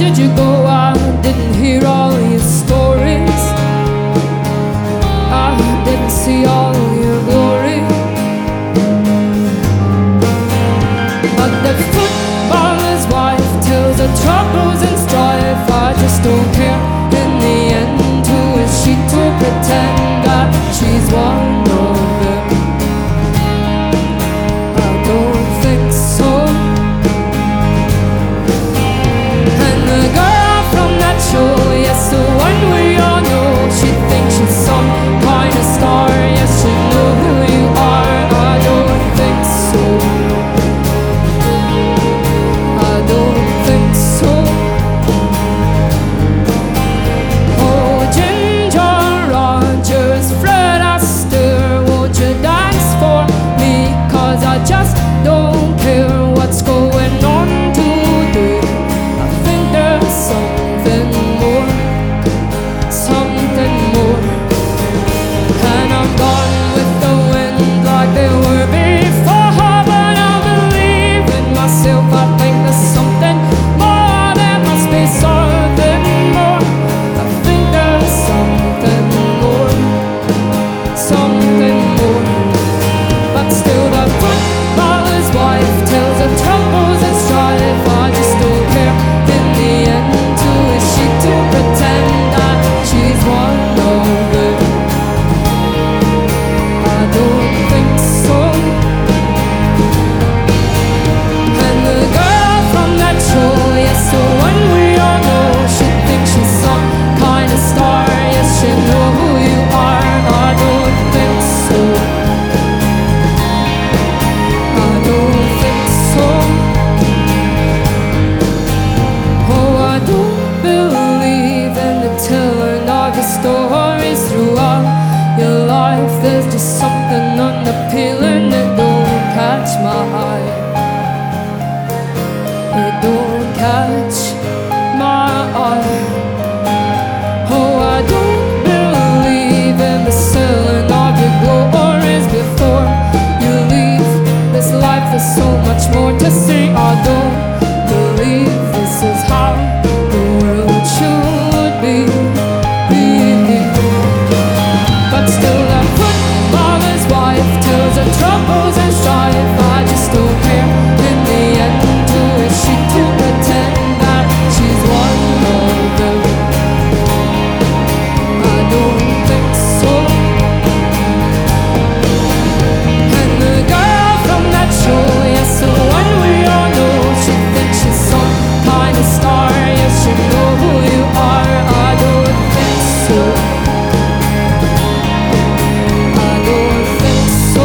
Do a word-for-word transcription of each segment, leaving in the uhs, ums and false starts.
did you go? I didn't hear all your stories. I didn't see all your glory. But the footballer's wife tells her troubles and strife. I just don't care. In the end, who is she to pretend that she's one of them? I don't think so. And the girl from that show, yes, the one we all know, she thinks she's some kind of star. Yes, you know who you are. I don't think so. I don't think so. Oh, Ginger Rogers, Fred Astaire, won't you dance for me? 'Cause I just don't care what's going on today. I think there's something more, something more. And I'm gone with the wind like they were before. But I believe in myself. I think there's something more. There must be something more. I think there's something more, something more. But still the footballer's wife tells her troubles and strife. I just don't care. In the end, who is she to pretend that she's one of them? I don't think so. And the girl from that show, yes, the one we all know, she thinks she's some kind of star. Yes, you know who you are. I don't think so. I don't think so. Oh, I don't believe in the telling of your stories throughout your life. There's just something unappealing that don't catch my eye. It don't catch my eye. Oh, I don't believe in the selling of your glories before you leave this life. There's so much more to see. I don't believe this is how the world should be. But still that footballer's wife tells her troubles and strife. I just don't care. In the end, who is she to pretend that she's one of them? I don't think so. And the girl from that show, yes, the one we all know, she thinks she's some kind of star. Yes, you know who you are. I don't think so. I don't think so.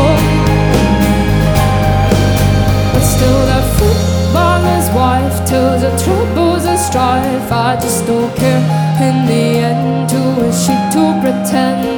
But still that footballer's wife tells her troubles and strife. I just don't care. In the end, who is she to pretend